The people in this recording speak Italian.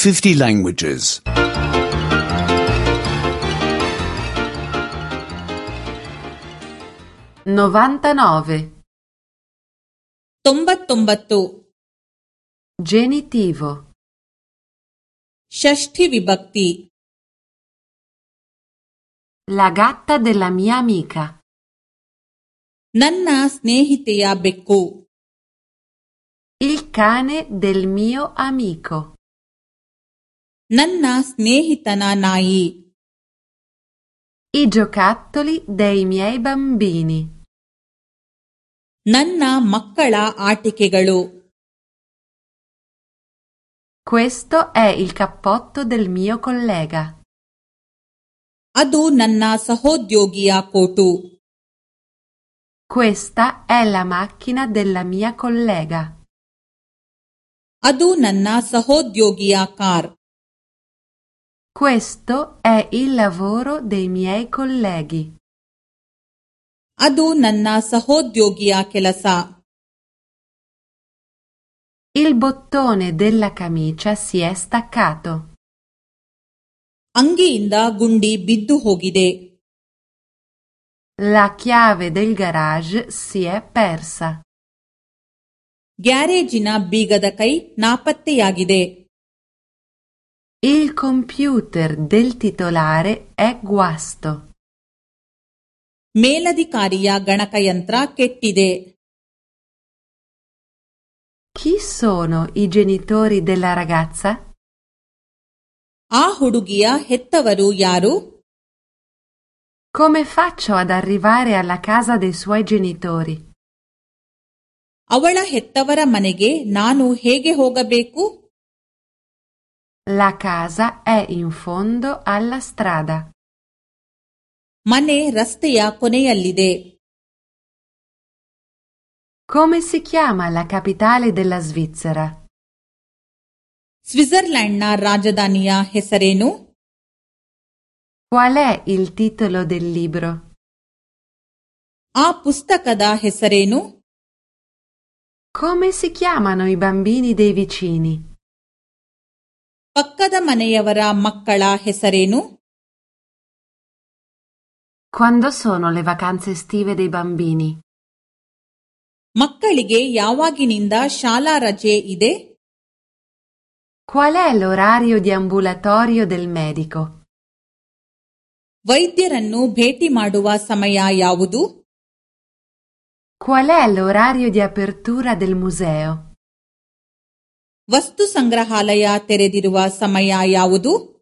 50 languages. 99. 99 Genitivo. ಷಷ್ಠಿ ವಿಭಕ್ತಿ. La gatta della mia amica. ನನ್ನ ಸ್ನೇಹಿತೆಯ ಬೆಕ್ಕು. Il cane del mio amico. ನನ್ನ ಸ್ನೇಹಿತನ ನಾಯಿ. I giocattoli dei miei bambini. ನನ್ನ ಮಕ್ಕಳ ಆಟಿಕೆಗಳು. Questo è il cappotto del mio collega. ಅದು ನನ್ನ ಸಹೋದ್ಯೋಗಿಯ coat. Questa è la macchina della mia collega. ಅದು ನನ್ನ ಸಹೋದ್ಯೋಗಿಯ car. Questo è il lavoro dei miei colleghi. ಅದು ನನ್ನ ಸಹೋದ್ಯೋಗಿಯ ಕೆಲಸ. Il bottone della camicia si è staccato. ಅಂಗಿಯಿಂದ ಗುಂಡಿ ಬಿದ್ದು ಹೋಗಿದೆ. La chiave del garage si è persa. ಗ್ಯಾರೇಜಿನ ಬೀಗದ ಕೈ ನಾಪತ್ತೆಯಾಗಿದೆ. Il computer del titolare è guasto. ಮೇಲಧಿಕಾರಿಯ ಗಣಕಯಂತ್ರ ಕೆಟ್ಟಿದೆ. Chi sono i genitori della ragazza? ಆ ಹುಡುಗಿಯ ಹೆತ್ತವರು ಯಾರು? Come faccio ad arrivare alla casa dei suoi genitori? ಅವಳ ಹೆತ್ತವರ ಮನೆಗೆ ನಾನು ಹೇಗೆ ಹೋಗಬೇಕು? La casa è in fondo alla strada. ಮನೆ ರಸ್ತೆಯ ಕೊನೆಯಲ್ಲಿದೆ. Come si chiama la capitale della Svizzera? ಸ್ವಿಟ್ಜರ್ಲೆಂಡ್ನ ರಾಜಧಾನಿಯ ಹೆಸರೇನು? Qual è il titolo del libro? ಆ ಪುಸ್ತಕದ ಹೆಸರೇನು? Come si chiamano i bambini dei vicini? ಪಕ್ಕದ ಮನೆಯವರ ಮಕ್ಕಳ ಹೆಸರೇನು? Quando sono le vacanze estive dei bambini? ಮಕ್ಕಳಿಗೆ ಯಾವಾಗಿನಿಂದ ಶಾಲಾ ರಜೆ ಇದೆ? Qual è l'orario di ambulatorio del medico? ವೈದ್ಯರನ್ನು ಭೇಟಿ ಮಾಡುವ ಸಮಯ ಯಾವುದು? Qual è l'orario di apertura del museo? ವಸ್ತು ಸಂಗ್ರಹಾಲಯ ತೆರೆದಿರುವ ಸಮಯ ಯಾವುದು?